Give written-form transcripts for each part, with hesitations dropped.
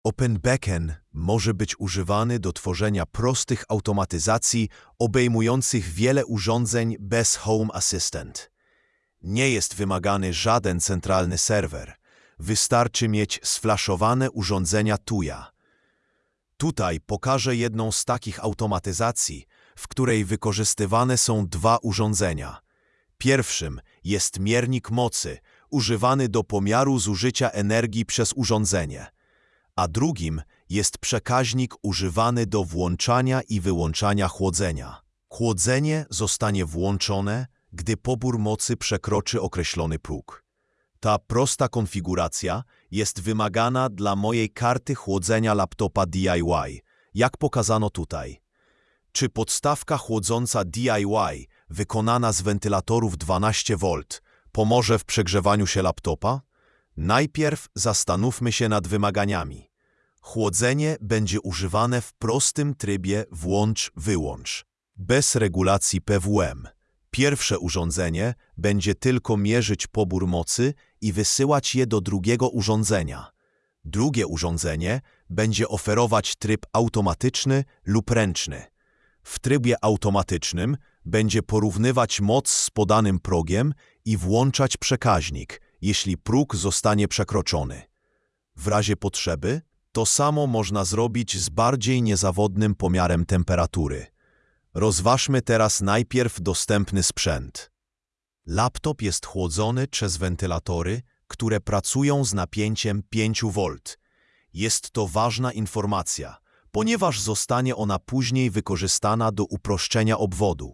OpenBeacon może być używany do tworzenia prostych automatyzacji obejmujących wiele urządzeń bez Home Assistant. Nie jest wymagany żaden centralny serwer. Wystarczy mieć sflaszowane urządzenia Tuya. Tutaj pokażę jedną z takich automatyzacji, w której wykorzystywane są dwa urządzenia. Pierwszym jest miernik mocy, używany do pomiaru zużycia energii przez urządzenie, a drugim jest przekaźnik używany do włączania i wyłączania chłodzenia. Chłodzenie zostanie włączone, gdy pobór mocy przekroczy określony próg. Ta prosta konfiguracja jest wymagana dla mojej karty chłodzenia laptopa DIY, jak pokazano tutaj. Czy podstawka chłodząca DIY wykonana z wentylatorów 12V pomoże w przegrzewaniu się laptopa? Najpierw zastanówmy się nad wymaganiami. Chłodzenie będzie używane w prostym trybie włącz-wyłącz, bez regulacji PWM. Pierwsze urządzenie będzie tylko mierzyć pobór mocy i wysyłać je do drugiego urządzenia. Drugie urządzenie będzie oferować tryb automatyczny lub ręczny. W trybie automatycznym będzie porównywać moc z podanym progiem i włączać przekaźnik, jeśli próg zostanie przekroczony. W razie potrzeby to samo można zrobić z bardziej niezawodnym pomiarem temperatury. Rozważmy teraz najpierw dostępny sprzęt. Laptop jest chłodzony przez wentylatory, które pracują z napięciem 5V. Jest to ważna informacja, ponieważ zostanie ona później wykorzystana do uproszczenia obwodu.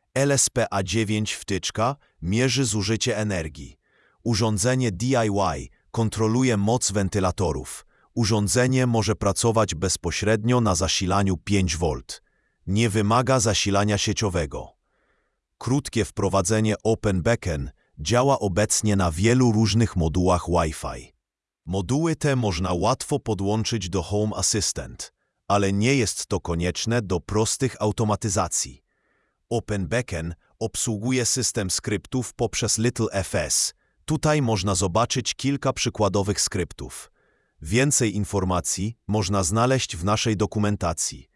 LSPA9 wtyczka mierzy zużycie energii. Urządzenie DIY kontroluje moc wentylatorów. Urządzenie może pracować bezpośrednio na zasilaniu 5V. Nie wymaga zasilania sieciowego. Krótkie wprowadzenie OpenBeacon działa obecnie na wielu różnych modułach Wi-Fi. Moduły te można łatwo podłączyć do Home Assistant, ale nie jest to konieczne do prostych automatyzacji. OpenBeacon obsługuje system skryptów poprzez LittleFS. Tutaj można zobaczyć kilka przykładowych skryptów. Więcej informacji można znaleźć w naszej dokumentacji.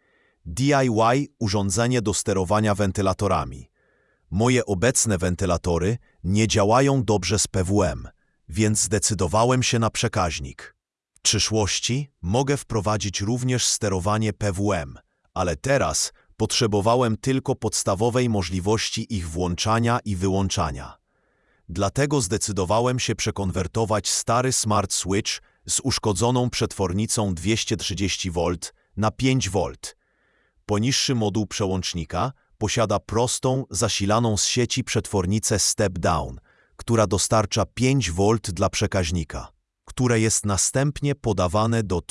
DIY – urządzenie do sterowania wentylatorami. Moje obecne wentylatory nie działają dobrze z PWM, więc zdecydowałem się na przekaźnik. W przyszłości mogę wprowadzić również sterowanie PWM, ale teraz potrzebowałem tylko podstawowej możliwości ich włączania i wyłączania. Dlatego zdecydowałem się przekonwertować stary Smart Switch z uszkodzoną przetwornicą 230V na 5V. Poniższy moduł przełącznika posiada prostą, zasilaną z sieci przetwornicę step-down, która dostarcza 5V dla przekaźnika, które jest następnie podawane do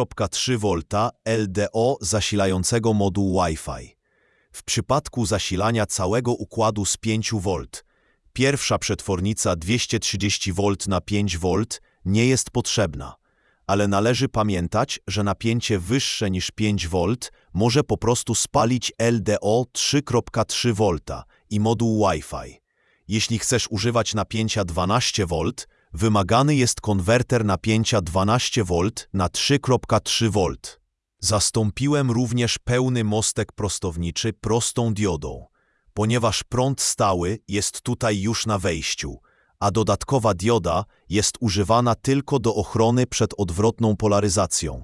3.3V LDO zasilającego moduł Wi-Fi. W przypadku zasilania całego układu z 5V, pierwsza przetwornica 230V na 5V nie jest potrzebna, ale należy pamiętać, że napięcie wyższe niż 5V może po prostu spalić LDO 3.3V i moduł Wi-Fi. Jeśli chcesz używać napięcia 12V, wymagany jest konwerter napięcia 12V na 3.3V. Zastąpiłem również pełny mostek prostowniczy prostą diodą, ponieważ prąd stały jest tutaj już na wejściu, a dodatkowa dioda jest używana tylko do ochrony przed odwrotną polaryzacją.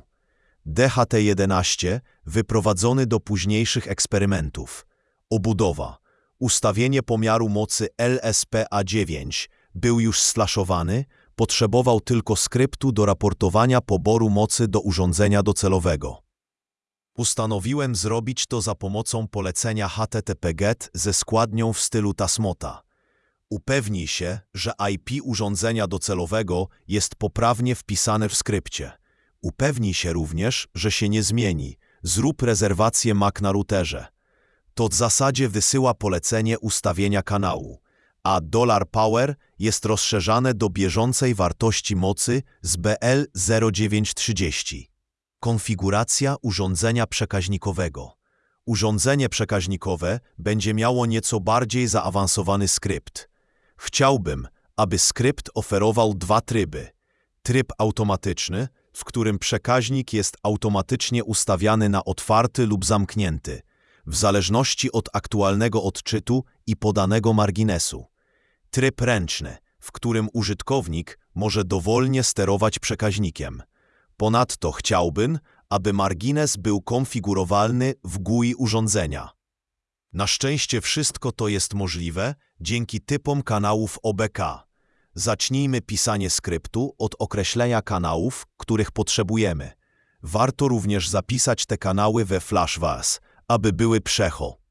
DHT11 wyprowadzony do późniejszych eksperymentów. Obudowa. Ustawienie pomiaru mocy LSPA9 był już sflaszowany, potrzebował tylko skryptu do raportowania poboru mocy do urządzenia docelowego. Postanowiłem zrobić to za pomocą polecenia HTTP-GET ze składnią w stylu Tasmota. Upewnij się, że IP urządzenia docelowego jest poprawnie wpisane w skrypcie. Upewnij się również, że się nie zmieni. Zrób rezerwację MAC na routerze. To w zasadzie wysyła polecenie ustawienia kanału, a $power jest rozszerzane do bieżącej wartości mocy z BL0930. Konfiguracja urządzenia przekaźnikowego. Urządzenie przekaźnikowe będzie miało nieco bardziej zaawansowany skrypt. Chciałbym, aby skrypt oferował dwa tryby. Tryb automatyczny, w którym przekaźnik jest automatycznie ustawiany na otwarty lub zamknięty, w zależności od aktualnego odczytu i podanego marginesu. Tryb ręczny, w którym użytkownik może dowolnie sterować przekaźnikiem. Ponadto chciałbym, aby margines był konfigurowalny w GUI urządzenia. Na szczęście wszystko to jest możliwe dzięki typom kanałów OBK. Zacznijmy pisanie skryptu od określenia kanałów, których potrzebujemy. Warto również zapisać te kanały we FlashVAS, aby były przecho.